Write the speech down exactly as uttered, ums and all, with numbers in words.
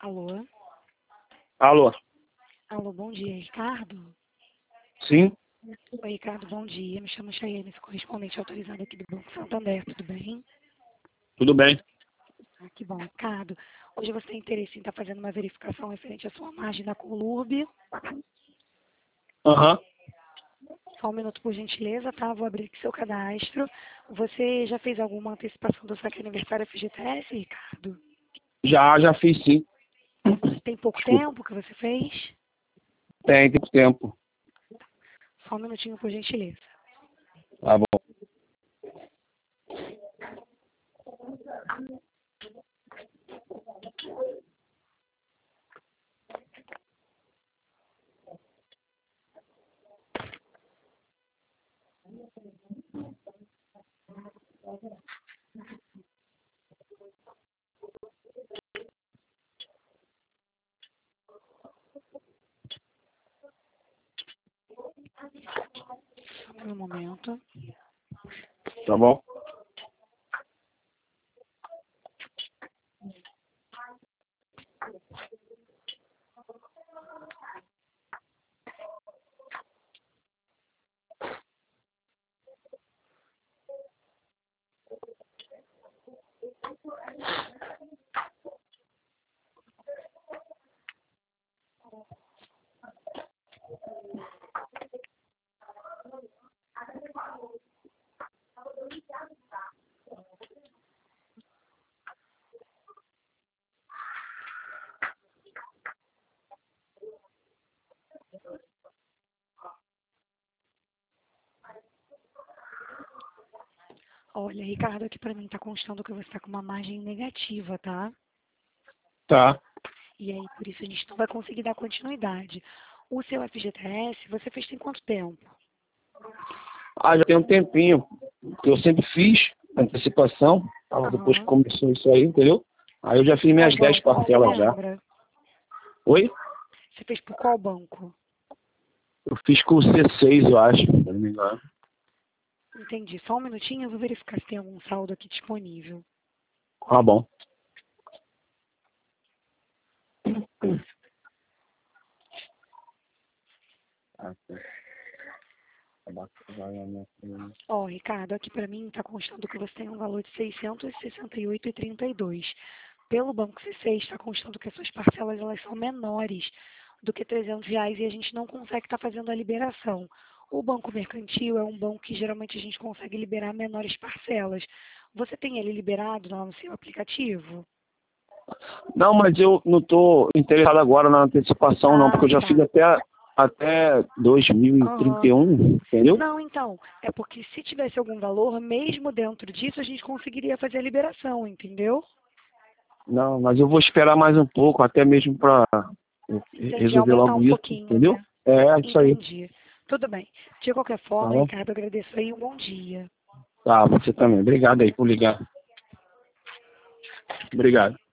Alô? Alô? Alô, bom dia, Ricardo? Sim? Oi, Ricardo, bom dia. Me chamo Chayane, sou correspondente autorizado aqui do Banco Santander, tudo bem? Tudo bem? Ah, que bom, Ricardo. Hoje você tem interesse em estar fazendo uma verificação referente à sua margem da Colurb. Aham. Só um minuto, por gentileza, tá? Vou abrir aqui seu cadastro. Você já fez alguma antecipação do saque aniversário F G T S, Ricardo? Já, já fiz sim. Tem pouco Desculpa. tempo que você fez? Tem, tem tempo. Só um minutinho, por gentileza. Tá bom. Só um momento. Tá bom? Olha, Ricardo, aqui para mim está constando que você está com uma margem negativa, tá? Tá. E aí, por isso, a gente não vai conseguir dar continuidade. O seu F G T S, você fez tem quanto tempo? Ah, já tem um tempinho. Que eu sempre fiz antecipação. Tava depois que Aham. começou isso aí, entendeu? Aí eu já fiz Qual minhas dez banco, você parcelas já. lembra? Oi? Você fez por qual banco? Eu fiz com o C seis, eu acho, se não me engano. Entendi. Só um minutinho, eu vou verificar se tem algum saldo aqui disponível. Tá bom. Ah, tá. Ó, Ricardo, aqui para mim está constando que você tem um valor de seiscentos e sessenta e oito reais e trinta e dois centavos. Pelo Banco C seis está constando que as suas parcelas elas são menores do que trezentos reais e a gente não consegue estar fazendo a liberação. O Banco Mercantil é um banco que geralmente a gente consegue liberar menores parcelas. Você tem ele liberado lá no seu aplicativo? Não, mas eu não tô interessado agora na antecipação, não, porque Ah, eu já fiz tá. até, até dois mil e trinta e Aham. um, entendeu? Não, então, é porque se tivesse algum valor, mesmo dentro disso, a gente conseguiria fazer a liberação, entendeu? Não, mas eu vou esperar mais um pouco, até mesmo para Entendi, resolver aumentar logo um isso, pouquinho, entendeu? né? É, isso aí. Entendi. Tudo bem. De qualquer Tá forma, bom? Ricardo, agradeço aí, um bom dia. Tá, você também. Obrigado aí por ligar. Obrigado.